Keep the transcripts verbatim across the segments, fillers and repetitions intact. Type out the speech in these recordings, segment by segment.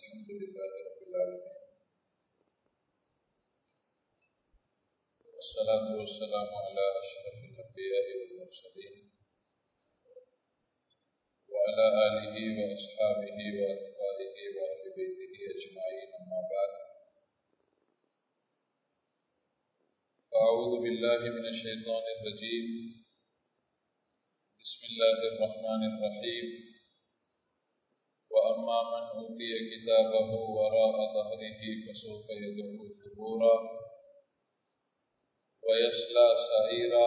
الحمد لله رب العالمين والصلاة والسلام على أشرف الأنبياء والمرسلين وعلى آله وأصحابه وأتباعه وأهل بيته أجمعين أما بعد أعوذ بالله من الشيطان الرجيم بسم الله الرحمن الرحيم وأما من أوتي كتابه وراء ظهره فسوف يدعو ثبورا ويصلى سعيرا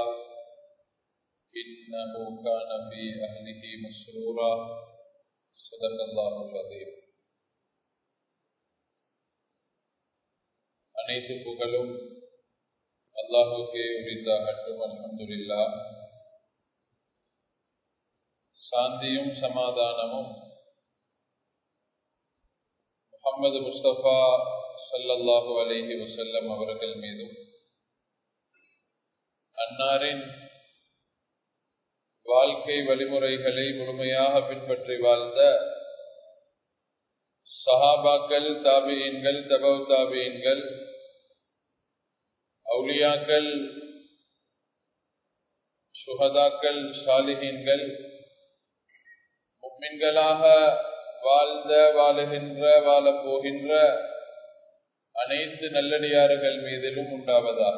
إنه كان في أهله مسرورا صدق الله العظيم. அனைத்து புகழும் அல்லாஹ்வுக்கே உரித்தாகட்டும். அல்ஹம்துலில்லாஹ். சாந்தியும் சமாதானமும் முஹம்மது முஸ்தபா ஸல்லல்லாஹு அலைஹி வஸல்லம் அவர்கள் மீதும் அன்னாரின் வாழ்க்கை வழிமுறைகளை முழுமையாக பின்பற்றி வாழ்ந்த சஹாபாக்கள், தாபியீன்கள், தபவு தாபியீன்கள், அவுலியாக்கள், சுஹதாக்கள், சாலிஹீன்கள், முஃமின்களாக வாழ்ந்த, வாழுகின்ற, வாழப் போகின்ற அனைத்து நல்லடியார்கள் மீதிலும் உண்டாவதாக.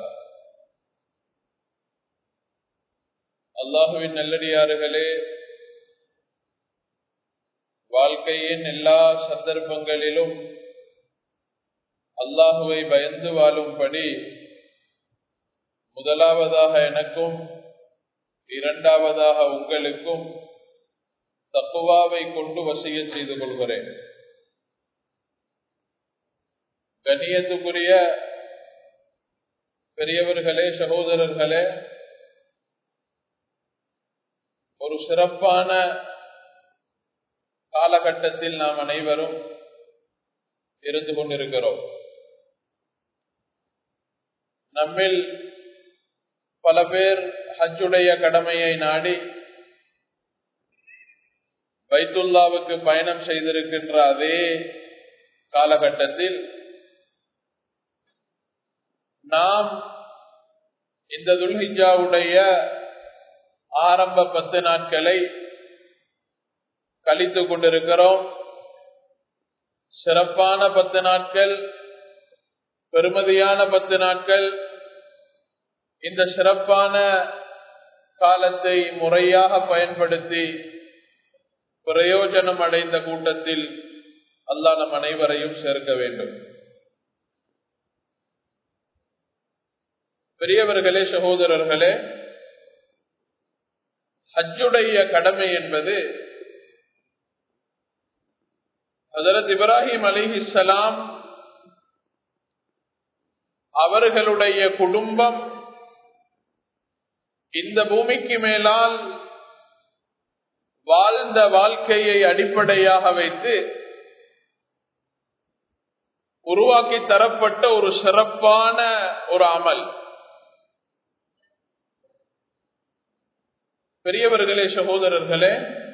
அல்லாஹுவின் நல்லடியார்களே, வாழ்க்கையின் எல்லா சந்தர்ப்பங்களிலும் அல்லாஹுவை பயந்து வாழும்படி முதலாவதாக எனக்கும் இரண்டாவதாக உங்களுக்கும் தக்வாவை கொண்டு வசியத் செய்து கொள்கிறேன். கண்ணியத்துக்குரிய பெரியவர்களே, சகோதரர்களே, ஒரு சிறப்பான காலகட்டத்தில் நாம் அனைவரும் இருந்து கொண்டிருக்கிறோம். நம்மில் பல பேர் ஹஜ்ஜுடைய கடமையை நாடி பைத்துல்லாவுக்கு பயணம் செய்திருக்கின்ற அதே காலகட்டத்தில் நாம் இந்த துல்ஹிஜ்ஜாவுடைய ஆரம்ப பத்து நாட்களை கழித்துக் கொண்டிருக்கிறோம். சிறப்பான பத்து நாட்கள், பெருமதியான பத்து நாட்கள். இந்த சிறப்பான காலத்தை முறையாக பயன்படுத்தி பிரயோஜனம் அடைந்த கூட்டத்தில் அல்லாஹ் நம் அனைவரையும் சேர்க்க வேண்டும். பெரியவர்களே, சகோதரர்களே, ஹஜ்ஜுடைய கடமை என்பது ஹஜ்ரத் இப்ராஹிம் அலைஹிஸ்ஸலாம் அவர்களுடைய குடும்பம் இந்த பூமிக்கு மேலால் வாழ்ந்த வாழ்க்கையை அடிப்படையாக வைத்து உருவாக்கி தரப்பட்ட ஒரு சிறப்பான ஒரு அமல். பெரியவர்களே, சகோதரர்களே,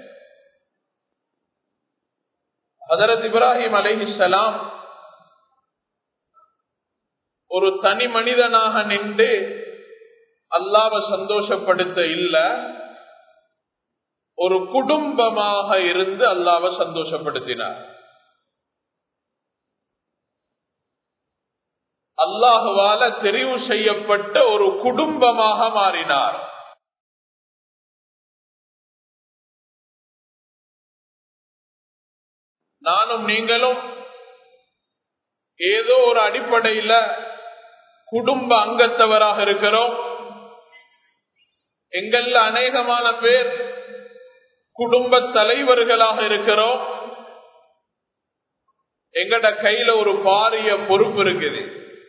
ஹஜ்ரத் இப்ராஹிம் அலைஹிஸ்ஸலாம் ஒரு தனி மனிதனாக நின்று அல்லாஹ்வை சந்தோஷப்படுத்த இல்ல, ஒரு குடும்பமாக இருந்து அல்லாஹ்வை சந்தோஷப்படுத்தினார். அல்லாஹ்வால தெரிவு செய்யப்பட்ட ஒரு குடும்பமாக மாறினார். நானும் நீங்களும் ஏதோ ஒரு அடிப்படையில் குடும்ப அங்கத்தவராக இருக்கிறோம். எங்கள்ல அநேகமான பேர் குடும்ப தலைவர்களாக இருக்கிறோம். எங்கட கையில ஒரு பாரிய பொறுப்பு இருக்குது.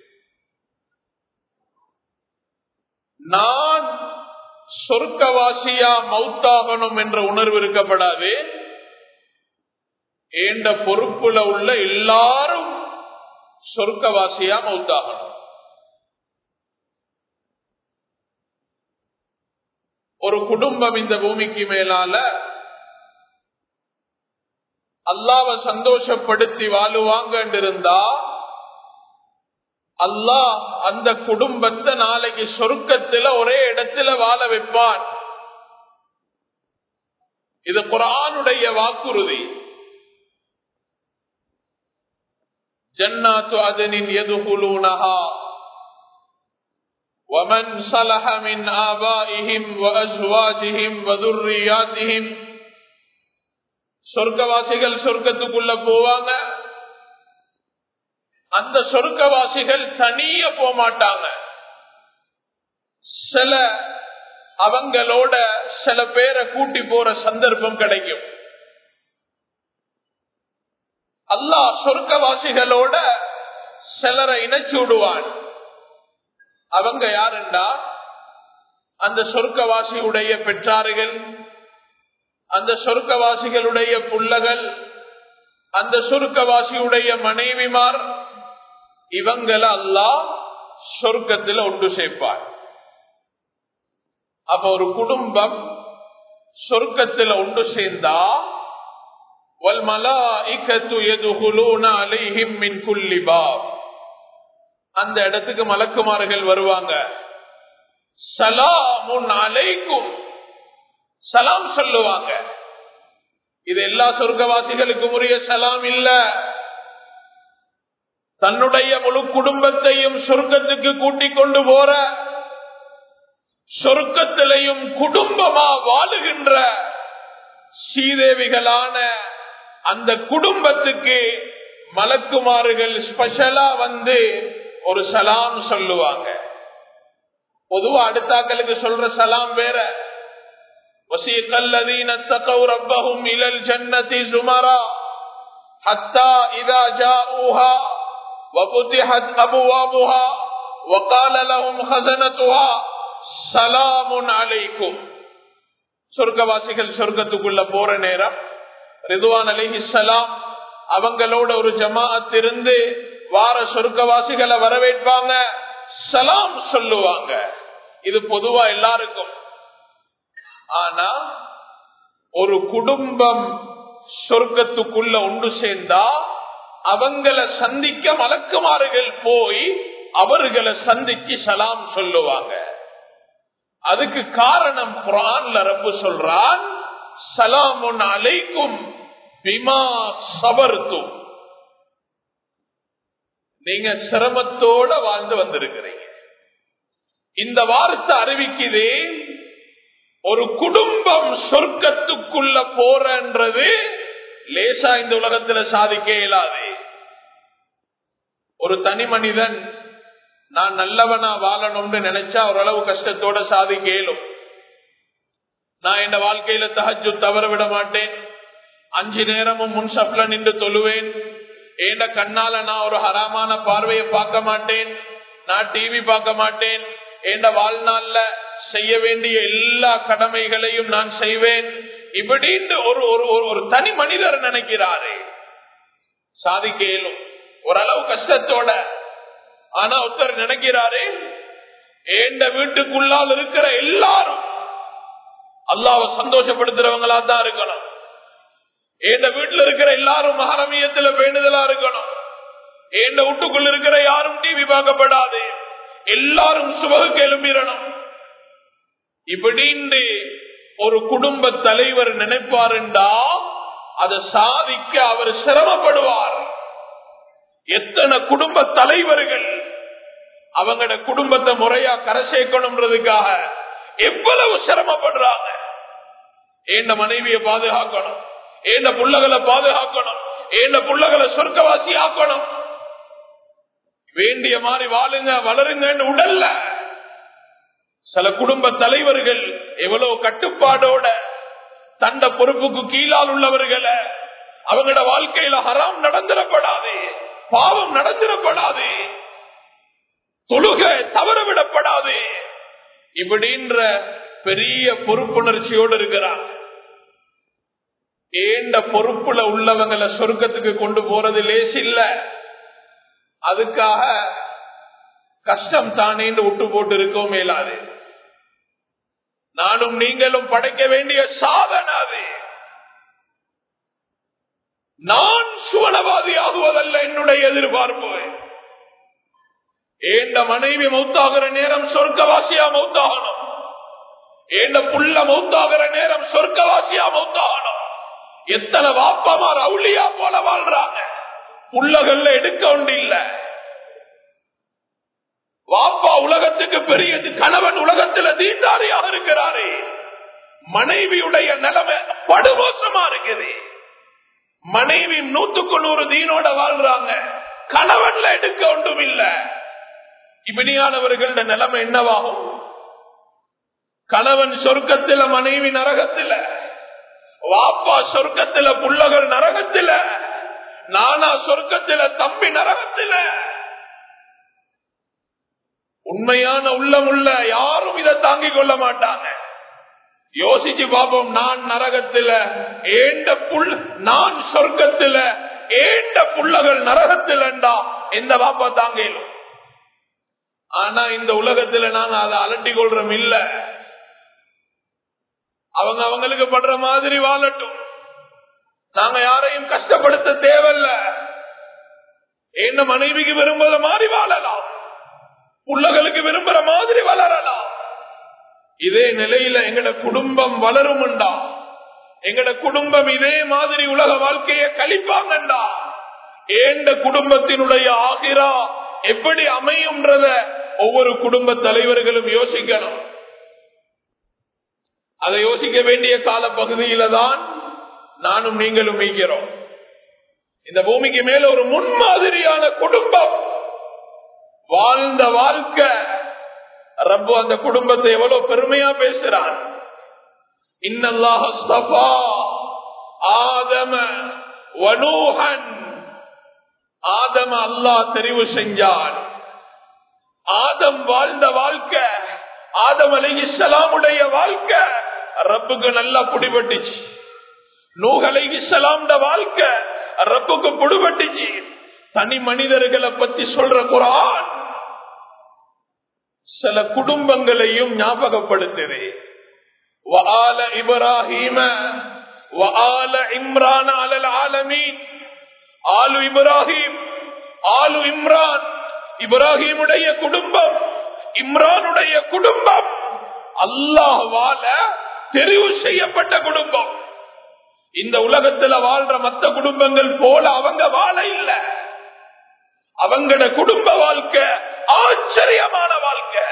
நான் சொர்க்கவாசியா மௌத்தாகணும் என்ற உணர்வு இருக்கப்படாது. ஏண்ட பொறுப்புல உள்ள எல்லாரும் சொர்க்கவாசியா மௌத்தாகணும். ஒரு குடும்பம் இந்த பூமிக்கு மேலால அல்லாஹ்வை சந்தோஷப்படுத்தி வாழுவாங்க இருந்தா அல்லாஹ் அந்த குடும்பத்தை நாளைக்கு சொர்க்கத்துல ஒரே இடத்துல வாழ வைப்பான். இது குர்ஆனுடைய வாக்குறுதி. ஜன்னாத்து அத்னின் யதுகுலூனஹா ومن صلح من آبائهم وأزواجهم وذرياتهم. சொர்க்கவாசிகள் சொர்க்கத்துக்குள்ள போவாங்க. அந்த சொர்க்கவாசிகள் தனியா போக மாட்டாங்க. சில அவங்களோட சில பேரை கூட்டி போற சந்தர்ப்பம் கிடைக்கும். அல்லாஹ் சொர்க்கவாசிகளோட சிலரை இணைச்சு விடுவான். அவங்க யாருண்டா அந்த சொர்க்கவாசியுடைய பெற்றார்கள், அந்த சொர்க்கவாசிகளுடைய புள்ளகள், அந்த சொர்க்கவாசியுடைய மனைவிமார், இவங்களை அல்லாஹ் சொர்க்கத்தில் ஒன்று சேர்ப்பார். அப்ப ஒரு குடும்பம் சொர்க்கத்தில் ஒன்று சேர்ந்தா வல் மலாயிகத்து யதுகுலூன அலைஹிம் மின் குல்லி பாப். அந்த இடத்துக்கு மலக்குமார்கள் வருவாங்க. சலாமுன் அலைக்கும், சலாம் சொல்லுவாங்க. இது எல்லா சொர்க்கவாசிகளுக்கும் உரிய சலாம் இல்ல. தன்னுடைய முழு குடும்பத்தையும் சொர்க்கத்துக்கு கூட்டிக் கொண்டு போற, சொர்க்கத்திலையும் குடும்பமா வாழுகின்ற ஸ்ரீதேவிகளான அந்த குடும்பத்துக்கு மலக்குமார்கள் ஸ்பெஷலா வந்து ஒரு சலாம் சொல்லுவாங்க. பொதுவா அடுத்தாக்களுக்கு சொல்ற சலாம் வேற. وَسِيقَ الَّذِينَ اتَّقَوْا رَبَّهُمْ إِلَى الْجَنَّةِ زُمَرًا حَتَّى إِذَا جَاءُوهَا وَفُتِحَتْ أَبْوَابُهَا وَقَالَ لَهُمْ خَزَنَتُهَا سَلَامٌ عَلَيْكُمْ. சொர்க்கவாசிகள் சொர்க்கத்துக்குள்ள போற நேரம் ரிதுவான் அலைஹிஸ்ஸலாம் அவங்களோட ஒரு ஜமாஅத் இருந்து வார சொர்க்கவாசிகளை வரவேற்பாங்க, சலாம் சொல்லுவாங்க. இது பொதுவா எல்லாருக்கும். ஆனா ஒரு குடும்பம் சொர்க்கத்துக்குள்ள ஒன்று சேர்ந்தா அவங்களை சந்திக்க மலக்குமார்கள் போய் அவர்களை சந்திச்சு சலாம் சொல்லுவாங்க. அதுக்கு காரணம் குர்ஆன்ல ரப்பு சொல்றான், சலாமுன் அலைக்கும் பிமா சபர்தும். நீங்க சிரமத்தோட வாழ்ந்து வந்திருக்கிறீங்க. இந்த வார்த்தை அறிவிக்குது ஒரு குடும்பம் சொர்க்கத்துக்குள்ள போறன்றது லேசா இந்த உலகத்துல சாதிக்க இயலாது. ஒரு தனி மனிதன் நான் நல்லவனா வாழணும்னு நினைச்சா ஓரளவு கஷ்டத்தோட சாதிக்க இயலும். நான் இந்த வாழ்க்கையில தஹஜ்ஜுத் தவற விட மாட்டேன், அஞ்சு நேரமும் முன் சப்ல நின்று தொழுவேன், ஏண்ட கண்ணால நான் ஒரு ஹராமான பார்வையை பார்க்க மாட்டேன், நான் டிவி பார்க்க மாட்டேன், ஏண்ட வாழ்நாள்ல செய்ய வேண்டிய எல்லா கடமைகளையும் நான் செய்வேன், இப்படின்னு ஒரு ஒரு தனி மனிதர் நினைக்கிறாரே சாதிக்க இயலும் ஓரளவு கஷ்டத்தோட. ஆனா ஒருத்தர் நினைக்கிறாரே ஏண்ட வீட்டுக்குள்ளால் இருக்கிற எல்லாரும் அல்லாஹ்வை சந்தோஷப்படுத்துறவங்களா தான் இருக்கணும், ஏண்ட வீட்டுல இருக்கிற எல்லாரும் மஹரமியத்துல பேணுதலா இருக்கணும், ஏண்ட வீட்டுக்குள்ள இருக்கிற யாரும் டிவி பார்க்கப்படாது, எல்லாரும் சுபகுக்கு எழும்பிடணும். இப்படின்னு ஒரு குடும்ப தலைவர் நினைப்பாருண்டா அதை சாதிக்க அவர் சிரமப்படுவார். எத்தனை குடும்ப தலைவர்கள் அவங்களோட குடும்பத்தை முறையா கரை சேர்க்கணும்ன்றதுக்காக எவ்வளவு சிரமப்படுறாங்க. ஏண்ட மனைவியை பாதுகாக்கணும், ஏண்ட புள்ளகளை பாதுகாக்கணும், ஏண்ட புள்ளகளை சொர்க்கவாசி ஆக்கணும், வேண்டிய மாதிரி வாழுங்க வளருங்கன்னு உடல்ல. சில குடும்ப தலைவர்கள் எவ்வளவு கட்டுப்பாடோட தண்ட பொறுப்புக்கு கீழால் உள்ளவர்களை அவங்களோட வாழ்க்கையில ஹராம் நடந்திடப்படாது, பாவம் நடந்திடப்படாது, தொழுகை தவறவிடப்படாது, இப்படின்ற பெரிய பொறுப்புணர்ச்சியோடு இருக்கிறார். ஏண்ட பொறுப்புல உள்ளவங்களை சொர்க்கத்துக்கு கொண்டு போறது லேசி இல்ல. அதுக்காக கஷ்டம் தானேன்னு விட்டு போட்டு இருக்கவும் மேலாது. நானும் நீங்களும் படைக்க வேண்டிய சாதனை அது. நான் சுவனவாதி ஆகுவதல்ல என்னுடைய எதிர்பார்ப்பு. ஏண்ட மனைவி மௌத்தாகிற நேரம் சொர்க்கவாசியா மௌத்தாகணும். ஏண்ட புள்ள மௌத்தாகிற நேரம் சொர்க்கவாசியா மௌத்தாகணும். எத்தனை வாப்பமார் அவுளியா போல வாழ்றாங்க. புள்ளகள்ல எடுக்க ஒன்று இல்ல. வாப்பா உலகத்துக்கு பெரியது, கணவன் உலகத்துல தீண்டாரியாக இருக்கிறாரே, மனைவியுடைய நிலைமை படுமோசமா இருக்குது. மனைவி நூத்துக்கு நூறு தீனோட வாழ்றாங்க, கணவன்ல எடுக்க ஒன்றும் இல்ல. இப்படியானவர்கள நிலைமை என்னவாகும்? கணவன் சொர்க்கத்தில, மனைவி நரகத்தில, வாப்பா சொர்க்கத்தில, புள்ளகள் நரகத்தில, நானா சொர்க்கத்தில, தம்பி நரகத்தில. உண்மையான உள்ளமுள்ள யாரும் இதை தாங்கிக் கொள்ள மாட்டாங்க. யோசிச்சு பாப்போம். நான் நரகத்தில, ஏண்ட புல் நான் சொர்க்கத்தில, ஏண்ட புள்ளகள் நரகத்திலண்டா எந்த பாப்பா தாங்கலும். ஆனா இந்த உலகத்துல நாங்க அதை அலட்டி கொள்றோம் இல்ல. அவங்க அவங்களுக்கு படுற மாதிரி வாழட்டும், நாங்க யாரையும் கஷ்டப்படுத்த தேவையில்ல. என்ன மனைவிக்கு விரும்புற மாதிரி வாழலாம், புள்ளகளுக்கு விரும்புற மாதிரி வளரலாம். இதே நிலையில எங்கட குடும்பம் வளரும்டா, எங்கட குடும்பம் இதே மாதிரி உலக வாழ்க்கையை கழிப்பாங்கண்டா, ஏண்ட குடும்பத்தினுடைய ஆகிரா எப்படி அமையும்ன்றத ஒவ்வொரு குடும்ப தலைவர்களும் யோசிக்கணும். அதை யோசிக்க வேண்டிய கால பகுதியில தான் நானும் நீங்களும் மீக்கிறோம். இந்த பூமிக்கு மேல ஒரு முன்மாதிரியான குடும்பம் வாழ்ந்த வாழ்க்கை, ரப்பு அந்த குடும்பத்தை எவ்வளவு பெருமையா பேசுறான். இன்னல்லாஹ் அஸ்தஃபா ஆதம வ நூஹன். ஆதம அல்லாஹ் தெரிவு செஞ்சான். ஆதம் வாழ்ந்த வாழ்க்கை, ஆதம் அலைஹிஸ்ஸலாமுடைய வாழ்க்கை ரப்புக்கு நல்லா புடிபட்டுச்சு. நூஹ் அலைஹிஸ்ஸலாம் வாழ்க்கை ரப்புக்கு புடிபட்டுச்சு. தனி மனிதர்களை பத்தி சொல்ற குர்ஆன் சில குடும்பங்களையும் ஞாபகப்படுத்துது. வஆல இப்ராஹீம வஆல இம்ரான் அலல் ஆலமீன். ஆலு இப்ராஹிம், ஆலு இம்ரான், இப்ராஹிமுடைய குடும்பம், இம்ரானுடைய குடும்பம் அல்லாஹ்வால தெரிவு செய்யப்பட்ட குடும்பம். இந்த உலகத்துல வாழ்ற மற்ற குடும்பங்கள் போல அவங்க வாழ இல்ல. அவங்களோட குடும்ப வாழ்க்கை ஆச்சரியமான வாழ்க்கை.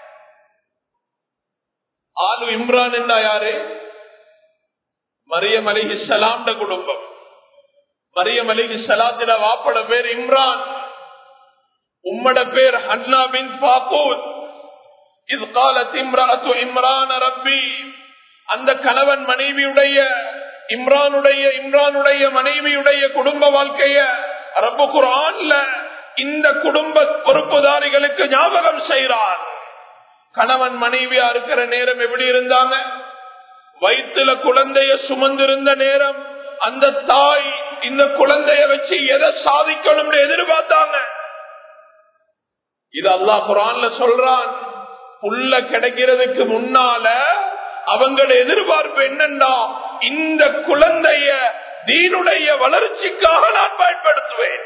ஆலு இம்ரான் என்ன யாரு? மரியம் அலைஹிஸ்ஸலாம் குடும்பம். மரியம் அலைஹிஸ்ஸலாத்திட வாப்பட பேர் இம்ரான், உம்மட பேர் ஹன்னா பின்த் ஃபாக்கூத். இஸ் காலத் இம்ராத்து இம்ரான் ரப்பி. அந்த கணவன் மனைவியுடைய இம்ரானுடைய இம்ரானுடைய மனைவியுடைய குடும்ப வாழ்க்கைய ரப்பு குர்ஆன்ல இந்த குடும்ப பொறுப்புதாரிகளுக்கு ஞாபகம் செய்கிறார். கணவன் மனைவியா இருக்கிற நேரம் எப்படி இருந்தாங்க? வயிற்றுல குழந்தைய சுமந்திருந்த நேரம் அந்த தாய் இந்த குழந்தைய வச்சு எதை சாதிக்கணும் எதிர்பார்த்தாங்க. இது அல்லாஹ் குர்ஆன்ல சொல்றான். புள்ள கிடைக்கிறதுக்கு முன்னால அவங்களோட எதிர்பார்ப்பு என்னன்னா, இந்த குழந்தைய தீனுடைய வளர்ச்சிக்காக நான் பயன்படுத்துவேன்.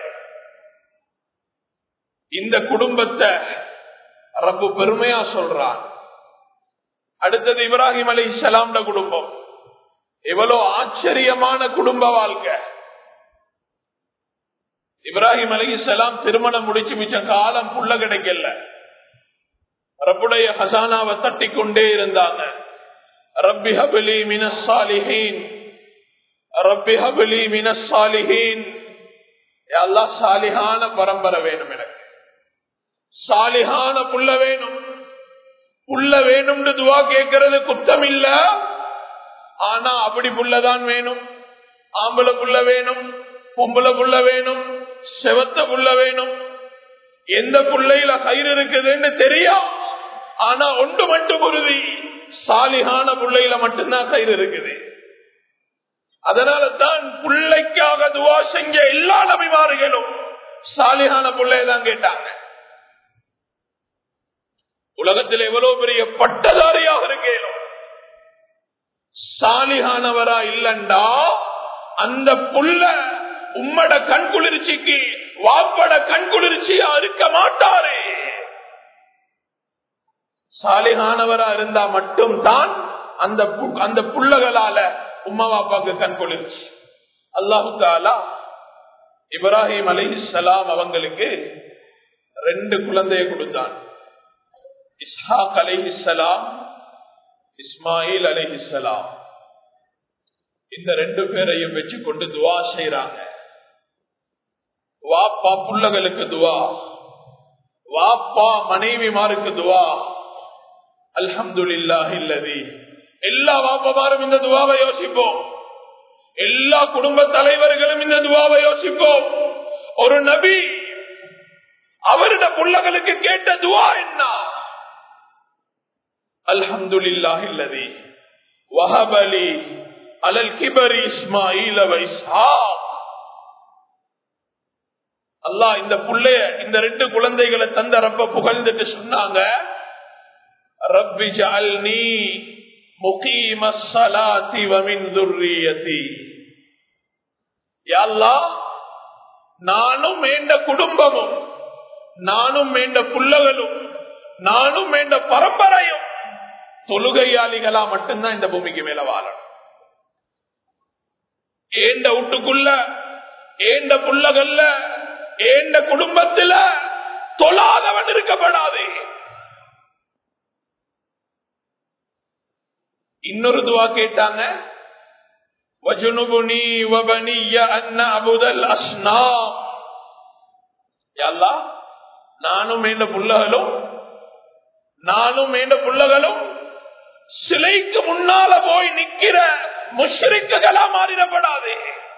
இந்த குடும்பத்தை ரப்பு பெருமையா சொல்றான். அடுத்தது இப்ராஹிம் அலைஹிஸ்ஸலாம் குடும்பம். எவ்வளவு ஆச்சரியமான குடும்ப வாழ்க்கை. இப்ராஹிம் அலைஹிஸ்ஸலாம் திருமணம் முடிச்சு மிச்ச காலம் புள்ள கிடைக்கல. ரப்புடைய ஹசானாவை தட்டி கொண்டே இருந்தாங்க. ரப்பி ஹப்லி மினஸ் சாலிஹீன், ரப்பி ஹப்லி மினஸ் சாலிஹீன். யா அல்லாஹ் சாலிஹான பரம்பரை வேணும், எனக்கு சாலிஹான புள்ள வேணும். புள்ள வேணும்னு துவா கேட்கறது குத்தம் இல்ல. ஆனா அப்படி புள்ளதான் வேணும். ஆம்பளை புள்ள வேணும், பொம்பளை புள்ள வேணும், செவத்த புள்ள வேணும். எந்த புள்ளையில கயிறு இருக்குதுன்னு தெரியும். ஆனா ஒன்று மட்டும் உறுதி, சாலிஹான புள்ளையில மட்டும்தான் கயிறு இருக்குது. அதனால தான் புள்ளைக்காக துவா செஞ்ச எல்லா நபிமார்களும் சாலிஹான புள்ளையதான் கேட்டாங்க. உலகத்தில் எவ்வளவு பெரிய பட்டதாரியாக இருக்கேனும் சாலிஹானவரா இல்லண்டா அந்த புள்ள உம்மட கண் குளிர்ச்சிக்கு வாப்பட கண் குளிர்ச்சியா இருக்க மாட்டாரே. சாலிகானவரா இருந்தா மட்டும் தான் அந்த அந்த புள்ளகளால உம்மா வாப்பாக்கு கண் குளிர்ச்சி. அல்லாஹு தஆலா இப்ராஹிம் அலைஹிஸ்ஸலாம் அவங்களுக்கு ரெண்டு குழந்தையை கொடுத்தான். இஸ்ஹாக் அலைஹிஸ்ஸலாம், இஸ்மாயில் அலைஹிஸ்ஸலாம். இந்த ரெண்டு பேரையும் வச்சு கொண்டு துவா செய்யறாங்க. வாப்பா புள்ளகளுக்கு துவா, வாப்பா மனைவிமாருக்கு துவா. அல்ஹம்துலில்லாஹில்லதி. எல்லா வாப்பமாரும் இந்த துவாவை யோசிப்போம். எல்லா குடும்ப தலைவர்களும் இந்த துவாவை யோசிப்போம். ஒரு நபி அவருடைய புள்ளகளுக்கு கேட்ட துவா என்ன? அல்ஹம்துலில்லாஹில்லதி வஹபலி அலல் கிபரி இஸ்மாயில் வ இஸ்ஹாக். அல்லாஹ் இந்த புள்ளைய இந்த ரெண்டு குழந்தைகளை தந்த ரப்ப புகழ்ந்துட்டு சொன்னாங்க, ரப்பி ஜஅல்னி முகீமஸ் ஸலாத்தி வ மின் ذُرِّيَّتِي. யா அல்லாஹ், நானும் என்ற குடும்பமும், நானும் என்ற புள்ளகளும், நானும் என்ற பரம்பரையும் தொழுகையாளிகளா மட்டும்தான் இந்த பூமிக்கு மேல வாழணும். ஏண்ட வீட்டுக்குள்ள, ஏண்ட புள்ளகல்ல, ஏண்ட குடும்பத்துல தொழாதவன் இருக்கப்படாது. இன்னொரு துவா கேட்டாங்க, வஜுனுபுனி வபனிய அன்ன அபுதல் அஸ்னாம். யா அல்லாஹ், நானும் என்ற புள்ளகளும், நானும் என்ற புள்ளகளும் சிலைக்கு முன்னால போய் நிக்கிற முஷ்ரிக்குகளா மாறிடப்படாது.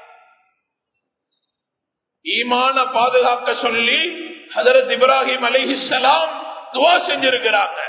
ஈமான பாதுகாக்க சொல்லி ஹஜரத் இப்ராஹிம் அலைஹிஸ்ஸலாம் துவா செஞ்சிருக்கிறாங்க.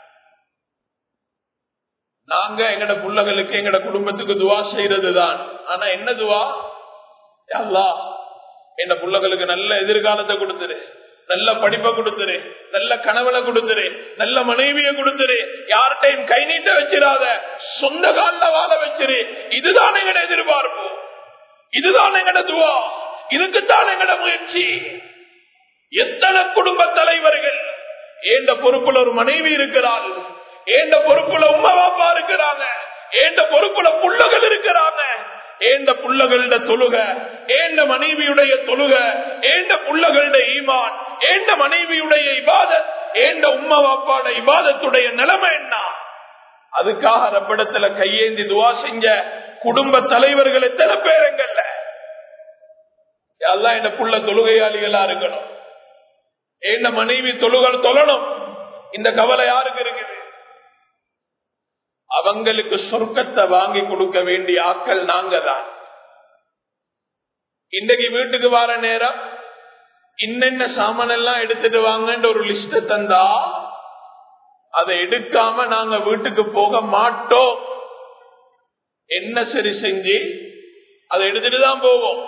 நாங்க எங்கட புள்ளகளுக்கு எங்கட குடும்பத்துக்கு துவா செய்யறதுதான். ஆனா என்ன துவா? யா அல்லாஹ், என்ன புள்ளகளுக்கு நல்ல எதிர்காலத்தை கொடுத்துரு, நல்ல படிப்பை கொடுத்துரு, நல்ல கணவனை கொடுத்துரு, நல்ல மனைவியை கொடுத்துரு, யார்கிட்டையும் கை நீட்ட வச்சிடாத, சொந்த கால வாழ வச்சிரு. இதுதான் எங்கட எதிர்பார்ப்பு, இதுதான் எங்கட துவா, இதுக்குத்தான் எங்கட முயற்சி. எத்தனை குடும்ப தலைவர்கள், ஏண்ட பொறுப்புல ஒரு மனைவி இருக்கிறாள், ஏண்ட பொறுப்புல உம்மா பாப்பா இருக்கிறாங்க, ஏண்ட பொறுப்புல புள்ளகள் இருக்கிறாங்க, ஏண்ட புள்ளகளோட தொழுக, ஏண்ட மனைவியுடைய தொழுக, ஏண்ட புள்ளகளுடைய ஈமான், ஏண்ட மனைவியுடைய இபாதத், ஏண்ட உம்மா பாப்பாட இபாதத்துடைய நிலைமை என்ன? அதுக்காக ரப்பிடத்துல கையேந்தி துவா செஞ்ச குடும்ப தலைவர்கள் எத்தனை பேருங்கல்ல. எல்லாம் என்ன புள்ள தொழுகையாளிகளா இருக்கணும், ஏண்ட மனைவி தொழுகள் தொழணும். இந்த கவலை யாருக்கு இருக்குது? அவங்களுக்கு சொர்க்கத்தை வாங்கி கொடுக்க வேண்டிய ஆட்கள் நாங்க தான். இன்றைக்கு வீட்டுக்கு வர நேரம் இன்னென்ன சாமான் எல்லாம் எடுத்துட்டு வாங்கன்னு ஒரு லிஸ்ட் தந்தா அதை எடுக்காம நாங்க வீட்டுக்கு போக மாட்டோம். என்ன சரி செஞ்சு அதை எடுத்துட்டு தான் போவோம்.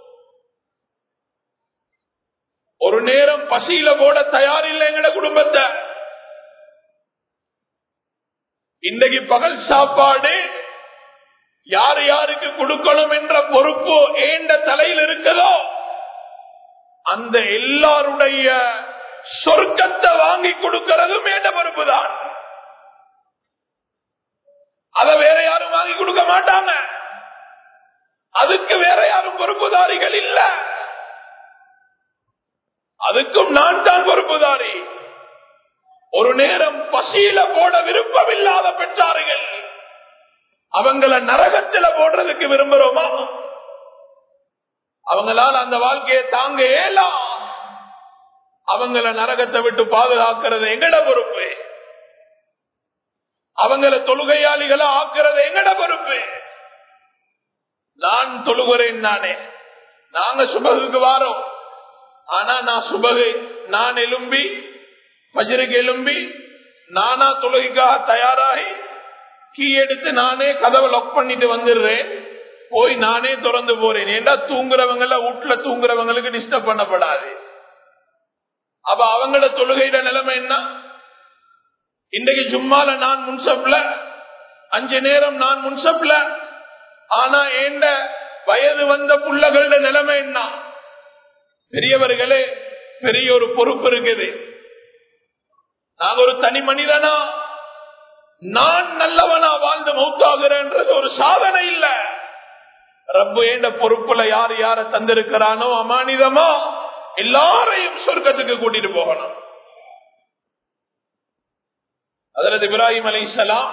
ஒரு நேரம் பசியில போட தயாரில்லை எங்கட குடும்பத்தை. இன்றைக்கு பகல் சாப்பாடு யார் யாருக்கு கொடுக்கணும் என்ற பொறுப்பு ஏண்ட தலையில் இருக்குதோ அந்த எல்லாருடைய சொர்க்கத்தை வாங்கி கொடுக்கிறதும் ஏண்ட பொறுப்பு தான். அதை வேற யாரும் வாங்கி கொடுக்க மாட்டாங்க. அதுக்கு வேற யாரும் பொறுப்புதாரிகள் இல்ல, அதுக்கும் நான் தான் பொறுப்புதாரி. ஒரு நேரம் பசியில போட விருப்பம் இல்லாத பெற்றார்கள், அவங்கள நரகத்தில போடுறதுக்கு விரும்புறோமா? அவங்களால அந்த வாழ்க்கையை தாங்க இயலாம். அவங்கள நரகத்தை விட்டு பாதுகாக்கிறது எங்கட பொறுப்பு. அவங்கள தொழுகையாளிகளை ஆக்குறது எங்கட பொறுப்பு. நான் தொழுகிறேன் நானே, நாங்க சுபகுக்கு வாரோம். ஆனா நான் சுபகு நான் எலும்பி பஜருக்கு எலும்பி நானா தொழுகைக்காக தயாராகி கீ எடுத்து நானே கதவை லாக் பண்ணிட்டு வந்துடுறேன். போய் நானே திறந்து போறேன். ஏண்டா தூங்குறவங்கள வீட்டுல தூங்குறவங்களுக்கு டிஸ்டர்ப் பண்ணப்படாது. அப்ப அவங்களோட தொழுகையிட நிலைமை என்ன? இன்றைக்கு ஜும்மால நான் முன்சப்ல, அஞ்சு நேரம் நான் முன்சப்ல. ஆனா ஏண்ட வயது வந்த புள்ளகளோட நிலைமை என்ன? பெரியவர்களே, பெரிய ஒரு பொறுப்பு இருக்குது. நான் ஒரு தனி மனிதனா, நான் நல்லவனா வாழ்ந்து மௌத்தாகிறேன்றது ஒரு சாதனை இல்ல. ரப்பு என்ற பொறுப்புல யார் யார தந்திருக்கிறானோ அமானிதமா எல்லாரையும் சொர்க்கத்துக்கு கூட்டிட்டு போகணும். ஹஜ்ரத் இப்ராஹிம் அலைஹிஸ்ஸலாம்,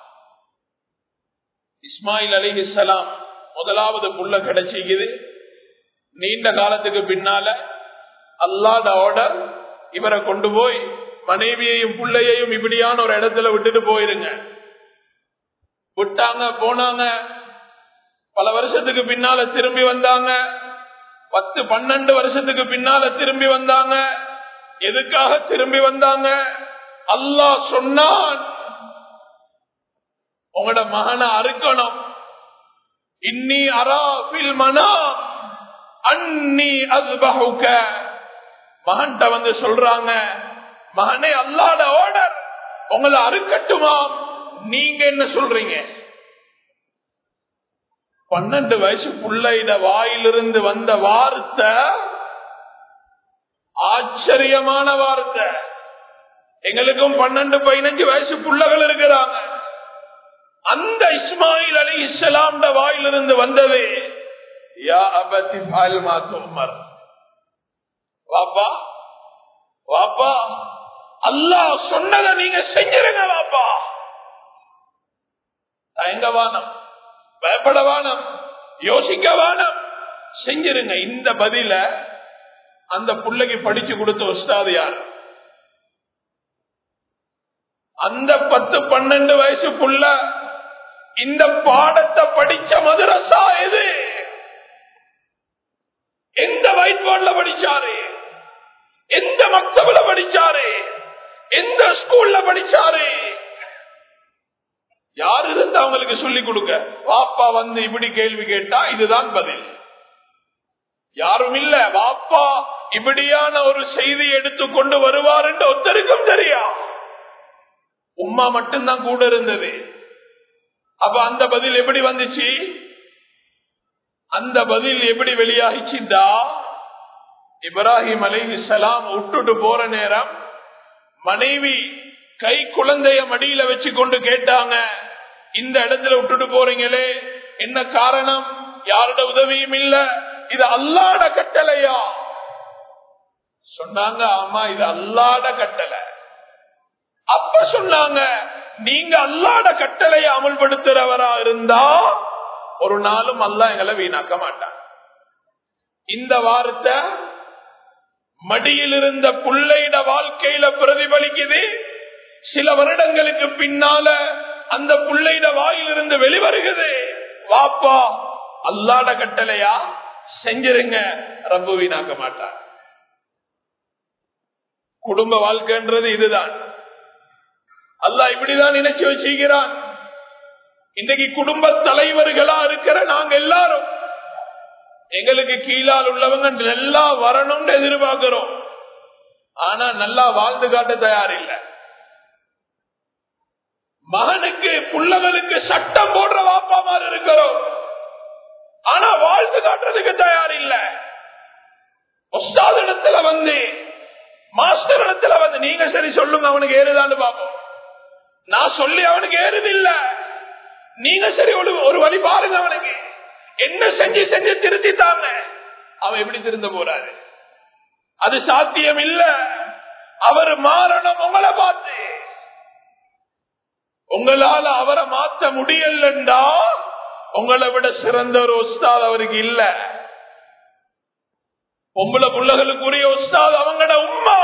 இஸ்மாயில் அலைஹிஸ்ஸலாம் முதலாவது புள்ள கிடைச்சிக்குது. நீண்ட காலத்துக்கு பின்னால அல்லாஹ்ட ஆர்டர், இவரை கொண்டு போய் மனைவியையும் பிள்ளையையும் இப்படியான ஒரு இடத்துல விட்டுட்டு போயிருங்க. விட்டாங்க, போனாங்க. பல வருஷத்துக்கு பின்னால திரும்பி வந்தாங்க. பத்து பன்னெண்டு வருஷத்துக்கு பின்னால திரும்பி வந்தாங்க. எதுக்காக திரும்பி வந்தாங்க? அல்லாஹ் சொன்னான், உங்களோட மகனை அறுக்கணும். இன்னி அரா ஃபில் மனாம் அன்னி அஸ்பஹுக. மகன்கிட்ட வந்து சொல்றாங்க, மகனே, அல்லாஹ்ட ஆர்டர், உங்களை அறுக்கட்டுமா, நீங்க என்ன சொல்றீங்க? பன்னெண்டு வயசு புள்ளையிட வாயிலிருந்து வந்த வார்த்தை ஆச்சரியமான வார்த்தை. எங்களுக்கும் பன்னெண்டு பதினஞ்சு வயசு புள்ளகள் இருக்கிறாங்க. அந்த இஸ்மாயில் அலைஹிஸ்ஸலாம் வாயிலிருந்து வந்தது, யா அபதி ஃஅல் மா துமர். வாப்பா, வாப்பா, அல்லாஹ் சொன்னதை நீங்க செஞ்சிருங்க வாப்பா. தயங்க வானம், பயப்பட வானம், யோசிக்க வானம், செஞ்சிருங்க. இந்த பதில அந்த புள்ளைக்கு படிச்சு கொடுத்த உஸ்தாது யார்? அந்த பத்து பன்னெண்டு வயசு புள்ள இந்த பாடத்தை படிச்ச மதரசா எது? எந்த ஒயிட் போர்ட்ல படிச்சாரு? எந்த மக்தபுல படிச்சாரு? எந்த ஸ்கூல்ல படிச்சாரு? யார் இருந்து அவங்களுக்கு சொல்லிக் கொடுக்க? வாப்பா வந்து இப்படி கேள்வி கேட்டா இதுதான் பதில். யாரும் இல்ல. வாப்பா இப்படியான ஒரு செய்தி எடுத்து கொண்டு வருவார் என்று ஒத்தருக்கும் தெரியா. உம்மா மட்டும்தான் கூட இருந்தது. அப்ப அந்த பதில் எப்படி வந்துச்சு? அந்த பதில் எப்படி வெளியாகிச்சுடா? இப்ராஹிம் அலைஹிஸ்ஸலாம் விட்டுட்டு போற நேரம் மனைவி கை குழந்தைய மடியில வச்சு கொண்டு கேட்டாங்க, இந்த இடத்துல விட்டுட்டு போறீங்களே, என்ன காரணம்? யாரோட உதவியும் இல்ல, இது அல்லாஹ்ட கட்டளையா? சொன்னாங்க, ஆமா, இது அல்லாஹ்ட கட்டளை. அப்ப சொன்னாங்க, நீங்க அல்லாஹ்ட கட்டளையை அமல்படுத்துறவரா இருந்தா ஒரு நாளும் அல்லாஹ் எங்களை வீணாக்க மாட்டான். இந்த வார்த்தை மடியில் இருந்த புள்ளையிட வாழ்க்கையில பிரதிபலிக்குது. சில வருடங்களுக்கு பின்னால அந்த புள்ளையிட வாயிலிருந்து வெளிவருகிறது, வாப்பா அல்லாஹ்ட கட்டளையா, செஞ்சிருங்க, ரப்பு வீணாக்க மாட்டார். குடும்ப வாழ்க்கைன்றது இதுதான். அல்லாஹ் இப்படிதான் நினைச்சு வச்சுக்கிறான். இன்றைக்கு குடும்ப தலைவர்களா இருக்கிற நாங்க எல்லாரும் எங்களுக்கு கீழால் உள்ளவங்க நல்லா வரணும்னு எதிர்பார்க்கிறோம். ஆனா நல்லா வாழ்ந்து காட்ட தயார் இல்லை. மகனுக்கு புள்ளகளுக்கு சட்டம் போடுற வாப்பா மாதிரி இருக்கிறோம். ஆனா வாழ்ந்து காட்டுறதுக்கு தயார் இல்லை. உஸ்தாத் இடத்துல வந்து, மாஸ்டர் இடத்துல வந்து, நீங்க சரி சொல்லுங்க, அவனுக்கு ஏறுதான்னு பாப்போம். நான் சொல்லி அவனுக்கு ஏறுது இல்ல, நீங்க சரி ஒரு வழி பாருங்க, அவனுக்கு என்ன செஞ்சு செஞ்சு திருத்தித்தாங்க. அவன் எப்படி திருந்த போறாரு? அது சாத்தியம் இல்ல. அவர் மாறணும். உங்களை பார்த்து உங்களால அவரை மாற்ற முடியலண்டா உங்களை விட சிறந்த ஒரு உஸ்தாத் அவருக்கு இல்ல. பொம்பளை புள்ளகளுக்குரிய உஸ்தாத் அவங்களோட உம்மா,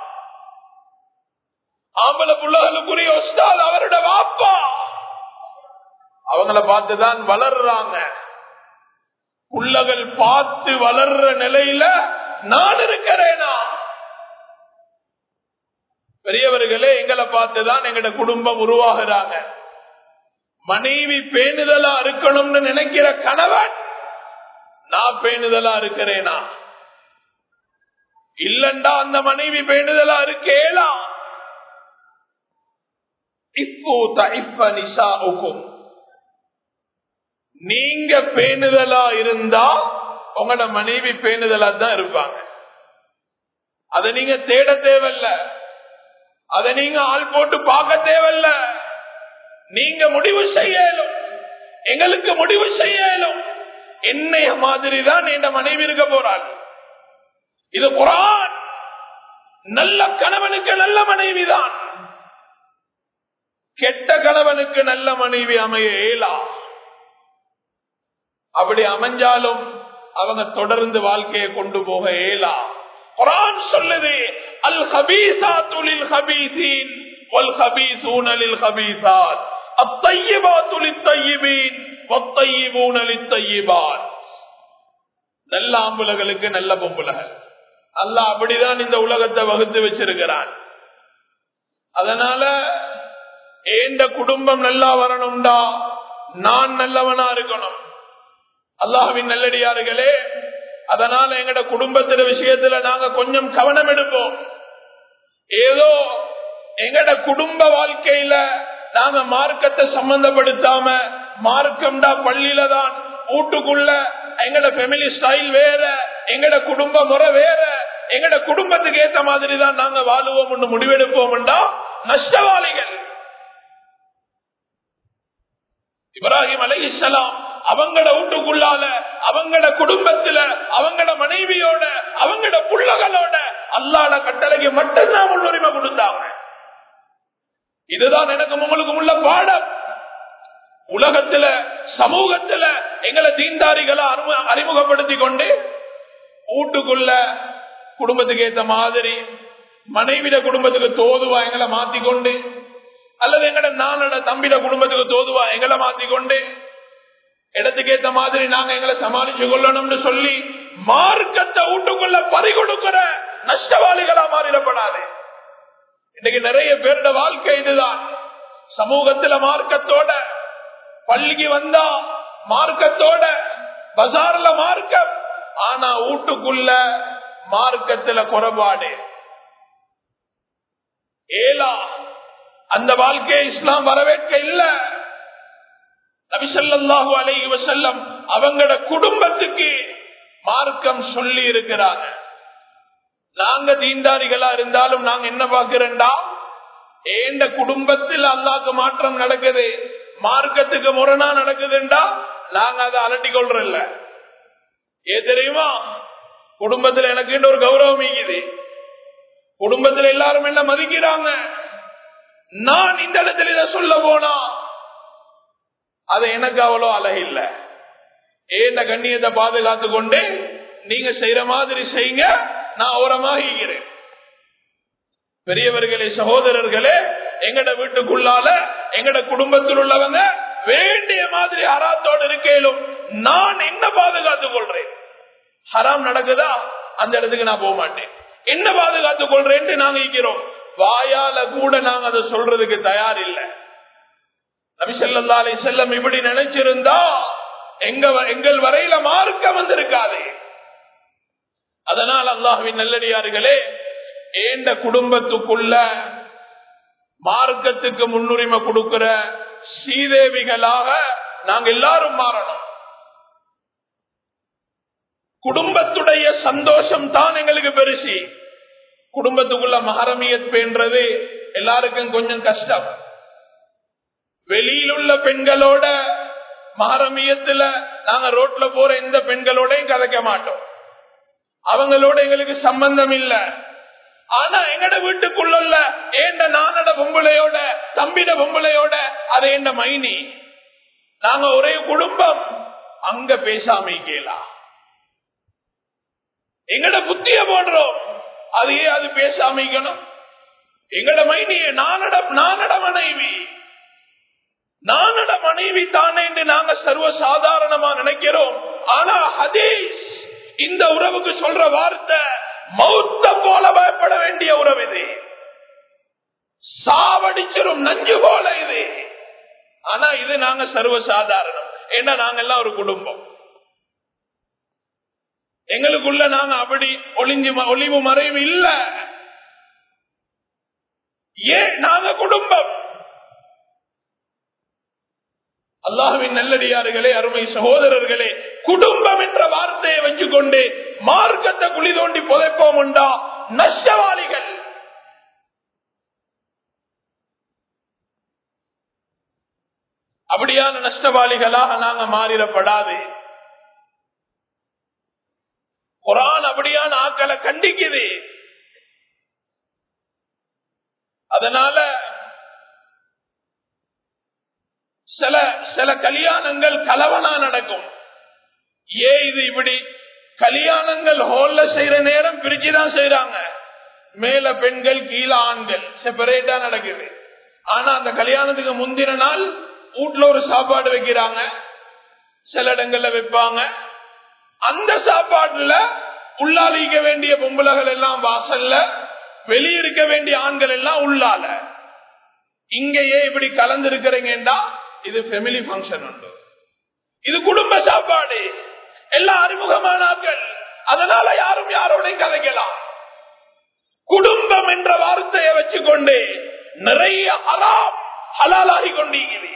ஆம்பளை புள்ளகளுக்குரிய உஸ்தாத் அவரோட வாப்பா. அவங்களை பார்த்துதான் வளர்றாங்க. புள்ளகள் பார்த்து வளர்ற நிலையில நான் இருக்கிறேனா? பெரியவர்களே, எங்களை பார்த்துதான் எங்கட குடும்பம் உருவாகிறாங்க. மனைவி பேணுதலா இருக்கணும்னு நினைக்கிற கணவன், நான் பேணுதலா இருக்கிறேனா? இல்லண்டா அந்த மனைவி பேணுதலா இருக்கேலா? இப்போ தைப்ப நிசாஉக்கும், நீங்க பேணுதலா இருந்தா உங்களோட மனைவி பேணுதலா தான் இருப்பாங்க. அதை நீங்க தேட தேவையில்ல, அதை நீங்க ஆள் போட்டு பார்க்க தேவையில்ல. நீங்க முடிவு செய்யலும், எங்களுக்கு முடிவு செய்யலும் என்னைய மாதிரி தான் என் மனைவி இருக்க போறாள். இது குர்ஆன். நல்ல கணவனுக்கு நல்ல மனைவி தான், கெட்ட கணவனுக்கு நல்ல மனைவி அமைய இயலா. அப்படி அமைஞ்சாலும் அவங்க தொடர்ந்து வாழ்க்கையை கொண்டு போக இயலா. குர்ஆன் சொல்லுது, அல் கபீஸாத்து லில் கபீஸீன் வல் கபீஸூன லில் கபீஸாத் அத்-தய்யிபாத்து லித்-தய்யிபீன் வத்-தய்யிபூன லித்-தய்யிபாத். நல்ல ஆம்புலகளுக்கு நல்ல பொம்புலகள். அல்லாஹ் அப்படிதான் இந்த உலகத்தை வகுத்து வச்சிருக்கிறான். அதனால ஏண்ட குடும்பம் நல்லா வரணும்டா நான் நல்லவனா இருக்கணும். அல்லாஹ்வின் நல்லடியார்களே, அதனால எங்கட குடும்பத்தின விஷயத்துல நாங்க கொஞ்சம் கவனம் எடுப்போம். ஏதோ எங்கட குடும்ப வாழ்க்கையில நாங்க மார்க்கத்தை சம்பந்தப்படுத்தாம, மார்க்கம்டா பள்ளியில தான், வீட்டுக்குள்ள எங்கட ஃபேமிலி ஸ்டைல் வேற, எங்கட குடும்ப முறை வேற, எங்கட குடும்பத்துக்கு ஏத்த மாதிரி தான் நாங்க வாழுவோம் முடிவெடுப்போம்டா நஷ்டவாளிகள். இப்ராஹிம் அலைஹிஸ்ஸலாம் அவங்கட வீட்டுக்குள்ளால, அவங்கட குடும்பத்துல, அவங்கட மனைவியோட, அவங்கட புள்ளகளோட அல்லாஹ்வுடைய கட்டளைக்கு மட்டும்தான் முன்னுரிமை கொடுத்தாங்க. இதுதான் எனக்கு உங்களுக்கு உள்ள பாடம். உலகத்துல சமூகத்துல எங்களை தீன்தாரிகளை அறிமுகப்படுத்தி கொண்டு வீட்டுக்குள்ள குடும்பத்துக்கு ஏத்த மாதிரி மனைவிட குடும்பத்துக்கு தோதுவா எங்களை மாத்திக்கொண்டு, அல்லது எங்கட நானோட தம்பிட குடும்பத்துக்கு தோதுவா எங்களை மாத்திக்கொண்டு இடத்துக்கு ஏத்த மாதிரி நாங்க எங்களை சமாளிச்சு கொள்ளணும்னு சொல்லி மார்க்கத்தை வீட்டுக்குள்ள பறி கொடுக்கிற நஷ்டவாளிகளா மாறிடப்படாது. இன்னைக்கு நிறைய பேருடைய வாழ்க்கை இதுதான். சமூகத்துல மார்க்கத்தோட, பள்ளிக்கு வந்தா மார்க்கத்தோட, பஜார்ல மார்க்கம், ஆனா வீட்டுக்குள்ள மார்க்கத்துல குறைபாடு ஏலா. அந்த வாழ்க்கையை இஸ்லாம் வரவேற்க இல்ல. நபி ஸல்லல்லாஹு அலைஹி வஸல்லம் அவங்களோட குடும்பத்துக்கு மார்க்கம் சொல்லி இருக்கிறாங்க. நாங்க தீன்தாரிகளா இருந்தாலும் நாங்க என்ன பாக்குறேன்டா, ஏண்ட குடும்பத்தில் அல்லாஹ்க்கு மாற்றம் நடக்குது, மார்க்கத்துக்கு முரணா நடக்குதுண்டா நாங்க அதை அலட்டி கொள்றோம். ஏ தெரியுமா, குடும்பத்துல எனக்கு ஒரு கௌரவம் இருக்குது, குடும்பத்துல எல்லாரும் என்ன மதிக்கிறாங்க. நான் இந்த இடத்துல இதை சொல்ல போனா அது எனக்கு அவ்வளோ அழகில்லை. ஏண்ட கண்ணியத்தை பாதுகாத்து கொண்டு நீங்க செய்யற மாதிரி செய்யுங்க, நான் ஓரமாகிறேன். பெரியவர்களே, சகோதரர்களே, எங்கட வீட்டுக்குள்ளால எங்கட குடும்பத்தில் உள்ளவங்க வேண்டிய மாதிரி ஹராத்தோடு இருக்கேலும் நான் என்ன பாதுகாத்துக் கொள்றேன். ஹராம் நடக்குதா அந்த இடத்துக்கு நான் போக மாட்டேன். என்ன பாதுகாத்துக் கொள்றேன் நாங்க இருக்கிறோம். வாயால கூட நாங்க அதை சொல்றதுக்கு தயார் இல்லை. நபி ஸல்லல்லாஹு அலைஹி வஸல்லம் இப்படி நினைச்சிருந்தா எங்க எங்கள் வரையில மார்க்கம் வந்திருக்காது. அதனால் அல்லாஹ்வின் நல்லடியார்களே, ஏண்ட குடும்பத்துக்குள்ள மார்க்கத்துக்கு முன்னுரிமை கொடுக்கிற ஸ்ரீதேவிகளாக நாங்க எல்லாரும் மாறணும். குடும்பத்துடைய சந்தோஷம் தான் எங்களுக்கு பெருசி. குடும்பத்துக்குள்ள மஹரமியத் பேன்றது எல்லாருக்கும் கொஞ்சம் கஷ்டம். வெளியில் உள்ள பெண்களோட மஹரமியத்துல நாங்க ரோட்ல போற எந்த பெண்களோடையும் கதைக்க மாட்டோம், அவங்களோட எங்களுக்கு சம்பந்தம் இல்ல. ஆனா எங்கட வீட்டுக்குள்ள ஏண்ட நானட பொம்பளையோட, தம்பிட பொம்பளையோட, அது ஏண்ட மைனி, நாங்க ஒரே குடும்பம், அங்க பேசாம கேளா எங்கட புத்திய போடுறோம், அதையே அது பேசாமிக்கணும். எங்கட மைனிய நானட நானட மனைவி, நானட மனைவி தானே என்று நாங்க சர்வ சாதாரணமா நினைக்கிறோம். ஆனா ஹதீஸ் இந்த உறவுக்கு சொல்ற வார்த்தை மௌத்த போல பயப்பட வேண்டிய உறவு இது, சாவடிச்சிரும் நஞ்சு போல இது. ஆனா இது நாங்க சர்வ சாதாரணம். ஏன்னா நாங்க எல்லாம் ஒரு குடும்பம், எங்களுக்குள்ள நாங்க அப்படி ஒளிஞ்சு ஒளிவு மறைவு இல்ல. ஏன் நாங்க குடும்பம். அல்லாஹ்வின் நல்லடியார்களே, அருமை சகோதரர்களே, குடும்பம் என்ற வார்த்தையை வச்சு கொண்டு மார்க்கத்தை குழி தோண்டி புதைப்போம் உண்டா நஷ்டவாளிகள். அப்படியான நஷ்டவாளிகளாக நாங்க மாறிடப்படாது. குர்ஆன் அப்படியான ஆக்களை கண்டிக்குது. அதனால சில சில கல்யாணங்கள் கலவனா நடக்கும். ஏ இது இப்படி கல்யாணங்கள் ஹால்ல செய்யற நேரம் பிரிச்சுதான் செய்யறாங்க. மேல பெண்கள் கீழே ஆண்கள் செப்பரேட்டா நடக்குது. ஆனா அந்த கல்யாணத்துக்கு முந்தின நாள் வீட்டுல ஒரு சாப்பாடு வைக்கிறாங்க, சில இடங்கள்ல வைப்பாங்க. அந்த சாப்பாட்டுல உள்ளாளிக்க வேண்டிய பொம்பளைகள் எல்லாம் வாசல்ல, வெளியிருக்க வேண்டிய ஆண்கள் எல்லாம் உள்ளால. இங்கேயே இப்படி கலந்து இருக்கிறீங்கடா, இது ஃபேமிலி பங்கன் உண்டு, இது குடும்ப சாப்பாடு, எல்லாம் அறிமுகமான ஆட்கள். அதனால யாரும் யாரோட கதைக்கலாம். குடும்பம் என்ற வார்த்தையை வச்சுக்கொண்டு நிறைய ஹராம் ஹலாலாகி கொண்டிருக்கிறது.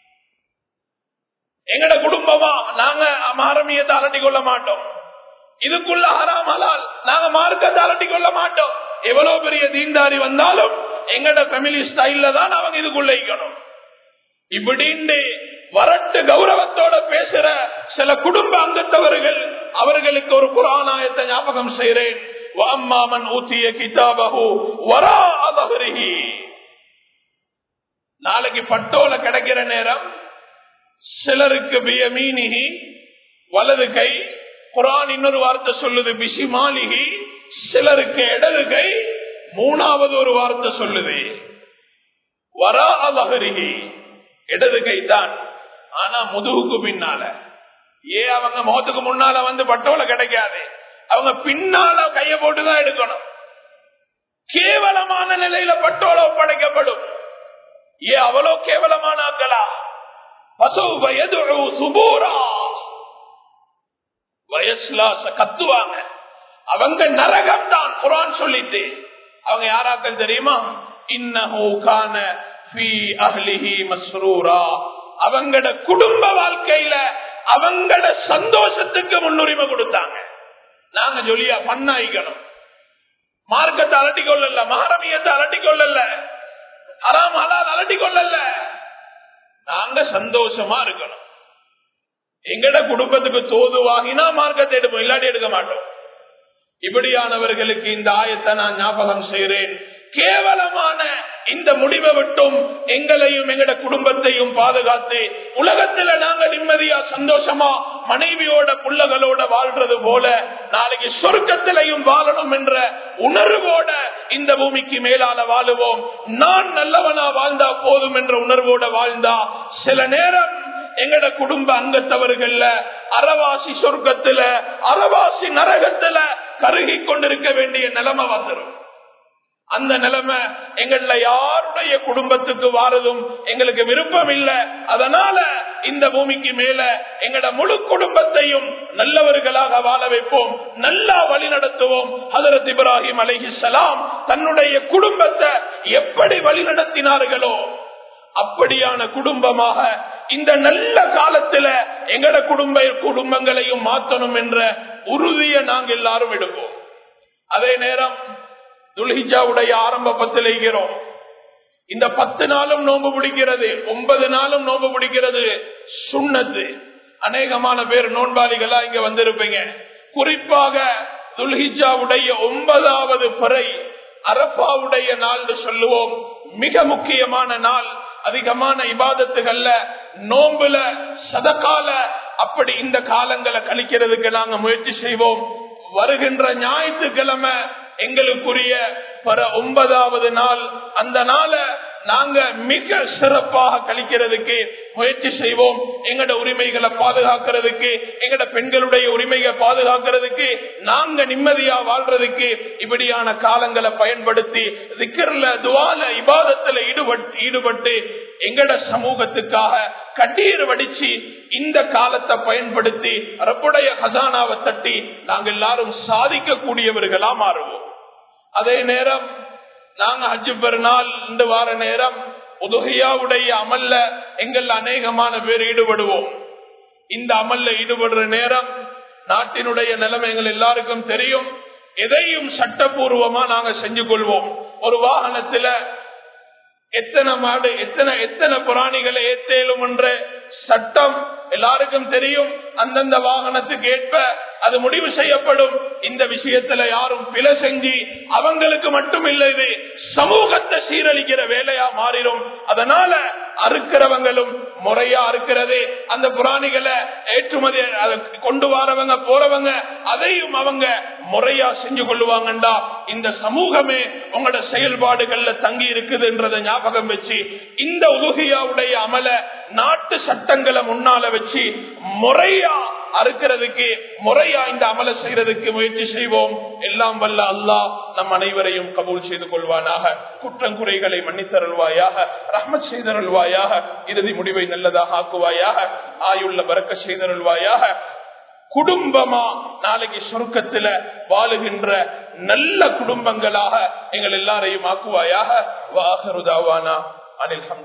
எங்கட குடும்பமா நாங்க மாரமியத்தை அலட்டி கொள்ள மாட்டோம். இதுக்குள்ள ஹராம் ஹலால் நாங்க மார்க்கத்தை அலட்டி கொள்ள மாட்டோம். எவ்வளவு பெரிய தீண்டாரி வந்தாலும் எங்கட ஃபேமிலி ஸ்டைல்ல தான் அவங்க இதுக்குள்ள இருக்கணும். இப்படின்னு வரட்டு கௌரவத்தோட பேசுற சில குடும்ப அங்கத்தவர்கள், அவர்களுக்கு ஒரு குர்ஆன் ஆயத்தை ஞாபகம் செய்கிறேன். வஅம்மாமன் ஊதிய கிதாபஹு வராஅ ظهரிஹி. நாளைக்கு பட்டோல கிடைக்கிற நேரம் சிலருக்கு பியமீனிஹி வலது கை, குர்ஆன் இன்னொரு வார்த்தை சொல்லுது பிஷிமாலிஹி, சிலருக்கு இடது கை, மூணாவது ஒரு வார்த்தை சொல்லுது வராஅ ظهரிஹி, இடது கை தான். ஆனா முதுகுக்கு பின்னால. ஏன் அவங்க முகத்துக்கு முன்னால வந்து பட்டோல கிடைக்காது, அவங்க பின்னால கைய போட்டுதான் எடுக்கணும். கேவலமான நிலையில பட்டோல ஒப்படைக்கப்படும். ஏன் அவ்வளவு கேவலமான ஆக்களா? கத்துவாங்க, அவங்க நரகம் தான் குர்ஆன் சொல்லிட்டு. அவங்க யாராக்கள் தெரியுமா? இன்னஹு கான ஃபீ அஹ்லிஹி மஸ்ரூரா. அவங்கட குடும்ப வாழ்க்கையில அவங்கட சந்தோஷத்துக்கு முன்னுரிமை கொடுத்தாங்க. நாங்க ஜொலியா பண்ணாய்க்கணும், மார்க்கத்தை அலட்டி கொள்ளல, மஹரமியத்தை அலட்டி கொள்ளல, ஹராம் ஹலால் அலட்டி கொள்ளல, நாங்க சந்தோஷமா இருக்கணும். எங்கட குடும்பத்துக்கு தோது வாங்கினா மார்க்கத்தை எடுப்போம், இல்லாட்டி எடுக்க மாட்டோம். இப்படியானவர்களுக்கு இந்த ஆயத்தை நான் ஞாபகம் செய்கிறேன். கேவலமான இந்த முடிவை விட்டும் எங்களையும் எங்கட குடும்பத்தையும் பாதுகாத்து உலகத்துல நாங்க நிம்மதியா சந்தோஷமா மனைவியோட புள்ளகளோட வாழ்றது போல நாளைக்கு சொர்க்கத்திலையும் வாழணும் என்ற உணர்வோட இந்த பூமிக்கு மேலால வாழுவோம். நான் நல்லவனா வாழ்ந்தா போதும் என்ற உணர்வோட வாழ்ந்தா சில நேரம் எங்கட குடும்ப அங்கத்தவர்கள்ல அறவாசி சொர்க்கத்துல அறவாசி நரகத்துல கருகி கொண்டிருக்க வேண்டிய நிலைமை வந்துடும். அந்த நிலைமை எங்கள யாருடைய குடும்பத்துக்கு வாரதும் எங்களுக்கு விருப்பம் இல்லை. அதனால இந்த பூமிக்கு மேல எங்கட முழு குடும்பத்தையும் நல்லவர்களாக வாழ வைப்போம், நல்லா வழி நடத்துவோம். ஹஜ்ரத் இப்ராஹிம் அலைஹிஸ்ஸலாம் தன்னுடைய குடும்பத்தை எப்படி வழி நடத்தினார்களோ அப்படியான குடும்பமாக இந்த நல்ல காலத்துல எங்கட குடும்ப குடும்பங்களையும் மாற்றணும் என்ற உறுதியை நாங்கள் எல்லாரும் எடுப்போம். அதே நேரம் துல்ஹிஜ்ஜாவுடைய ஆரம்ப பத்தில் இருக்கிறோம். இந்த பத்து நாளும் நோன்பு பிடிக்கிறது, ஒன்பது நாளும் நோன்பு பிடிக்கிறது சுன்னத்து. அநேகமான பேர் நோன்பாளிகளா இங்க வந்திருப்பீங்க. குறிப்பாக துல்ஹிஜ்ஜாவுடைய ஒன்பதாவது பிறை அரஃபாவுடைய நாள் சொல்லுவோம், மிக முக்கியமான நாள். அதிகமான இபாதத்துகள்ல நோம்புல சதகால அப்படி இந்த காலங்களை கழிக்கிறதுக்கு நாங்க முயற்சி செய்வோம். வருகின்ற ஞாயிற்றுக்கிழமை எங்களுக்குரிய பர ஒன்பதாவது நாள். அந்த நாளை நாங்க மிக சிறப்பாக கழிக்கிறதுக்கு முயற்சி செய்வோம். எங்கட உரிமைகளை பாதுகாக்கிறதுக்கு, எங்கட பெண்களுடைய உரிமைகளை பாதுகாக்கிறதுக்கு, நாங்க நிம்மதியா வாழ்றதுக்கு இப்படியான காலங்களை பயன்படுத்தி திக்ர்ல துஆல இபாதத்துல ஈடுபட்டு ஈடுபட்டு எங்கட சமூகத்துக்காக கண்ணீர் வடிச்சு இந்த காலத்தை பயன்படுத்தி ரப்புடைய ஹசானாவை தட்டி நாங்கள் எல்லாரும் சாதிக்க கூடியவர்களா மாறுவோம். அதே நேரம் நாங்க ஹஜ் பெருநாள் இந்த வார நேரம் உதுஹியாவுடைய அமல்ல எங்கள் அநேகமான பேர் ஈடுபடுவோம். இந்த அமல்ல ஈடுபடுற நேரம் நாட்டினுடைய நிலைமை எங்கள் எல்லாருக்கும் தெரியும். எதையும் சட்டபூர்வமா நாங்க செஞ்சு கொள்வோம். ஒரு வாகனத்துல எத்தனை மாடு எத்தனை எத்தனை பிராணிகளை ஏத்தேலும் என்ற சட்டம் எல்லாருக்கும் தெரியும். அந்தந்த வாகனத்துக்கு ஏற்ப அது முடிவு செய்யப்படும். இந்த விஷயத்துல யாரும் பிழை செஞ்சு அவங்களுக்கு மட்டும் இல்லை, இது சமூகத்தை சீரழிக்கிற வேலையா மாறிடும். அதனால அறுக்கிறவங்களும் முறையா அறுக்கிறது, அந்த பிராணிகளை ஏற்றுமதி கொண்டு வரவங்க போறவங்க அதையும் அவங்க முறையா செஞ்சு கொள்ளுவாங்கண்டா இந்த சமூகமே உங்களோட செயல்பாடுகள்ல தங்கி இருக்குதுன்றதை ஞாபகம் வச்சு இந்த உதுஹியாவுடைய அமல நாட்டு சட்டங்களை முன்னால வச்சு முறையா அறுக்கிறதுக்கு முறையா இந்த அமல செய்யறதுக்கு முயற்சி செய்வோம். எல்லாம் வல்ல அல்லாஹ் நம் அனைவரையும் கபூல் செய்து கொள்வானாக. குற்றங்குறைகளை மன்னித்தருள்வாயாக, ரஹ்மத் செய்தருள்வாயாக, இறுதி முடிவை நல்லதாக ஆக்குவாயாக, ஆயுள்ள பரக்க செய்தருள்வாயாக. குடும்பமா நாளைக்கு சொர்க்கத்துல வாழுகின்ற நல்ல குடும்பங்களாக எங்கள் எல்லாரையும் ஆக்குவாயாக. வாஹிரு தாவானா அனில் ஹம்து.